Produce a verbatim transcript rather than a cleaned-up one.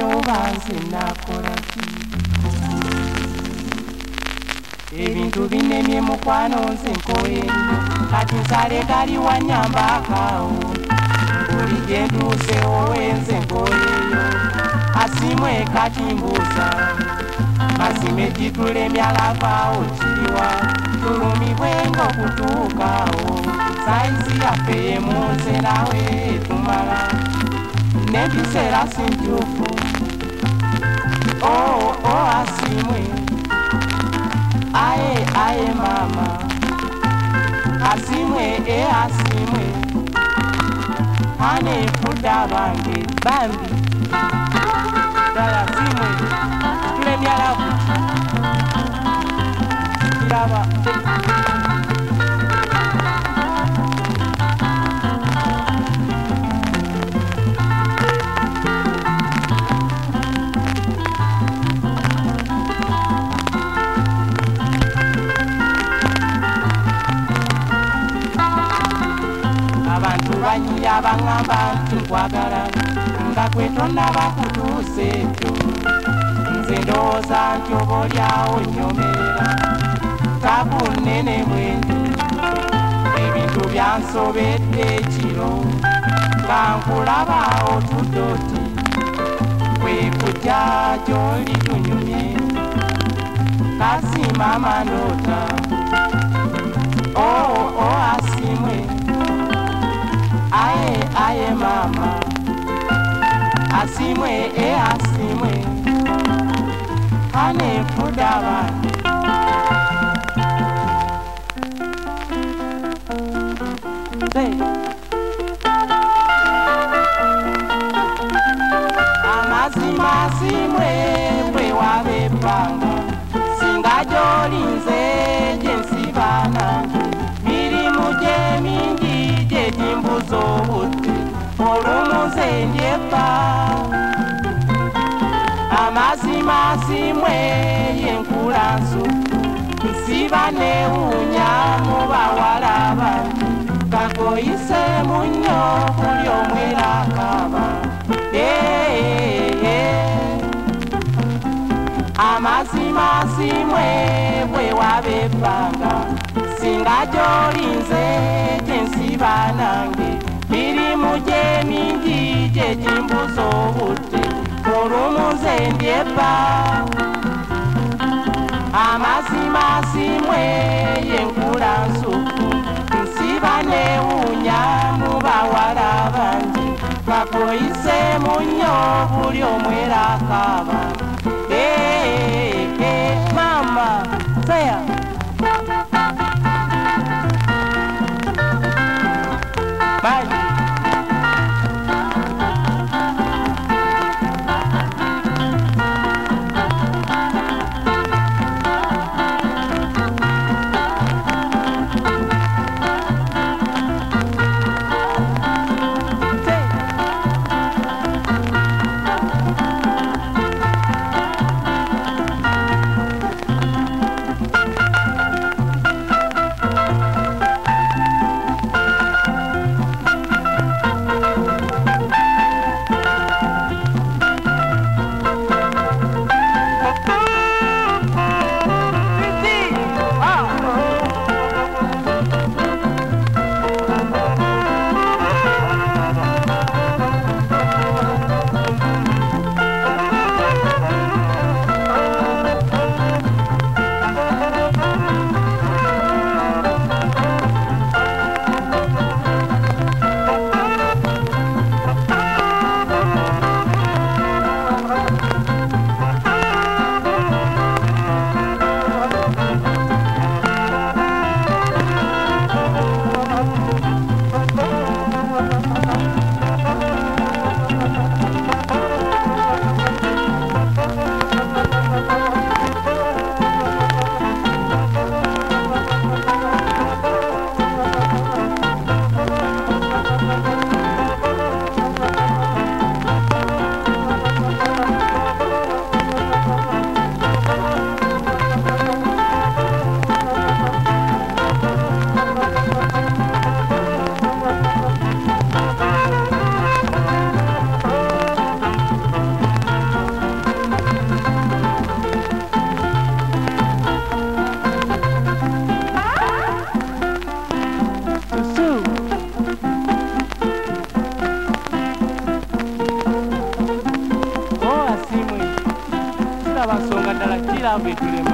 oba nze nakola ki ebintu binemye mukwano nze nkoye kati nsale gali wanyambakaawo buli gye ntuuse wowe nze nkoyeyo asimwe kati mbuuza mazime gitulemya lavaawo kiriwa tulumibwe ng'okutuukaawo sayizi yaffe yemu nze nawe tumala n'ebiseera si ntuufu oo o asimwe aye aye mama asimwe e asimwe ane fuda bange bambi dala simwe tulemya lavu kiraba abantu banyiya baŋŋamba nti nkwagala nga kwe tonnaba kutuusa ekyo nze ndowooza nti oba olyawo nnyomerera tabu nnene mwendi ebintu byansobedde ekiro nga nkulaba otudde oti kwe kujja gy'oli tunyumye kasi mama ndoota oo o asimwe aye aye mama asimwe e asimwe ane fuda bange hey. amazima asimwe bwe wabepanga singa gyolinze gye nsiba nange mirimu gye mingi gye gimbuza obudde olumuze ndyepa amazima asimwe yenkula nsuku nsiba newunya mu bawala bange kakoyise munnyo buli omwera akaba amazima asimwe bwe wabepanga singa gyolinze gye nsiba nange mirimu gye mingi gye gimbuza obudde olumuze ndyeba amazima asimwe yenkula nsuku nsiba newunya mu bawala bange bakoyise munnyo buli omwera akaba mama saya bye. Yambe tulema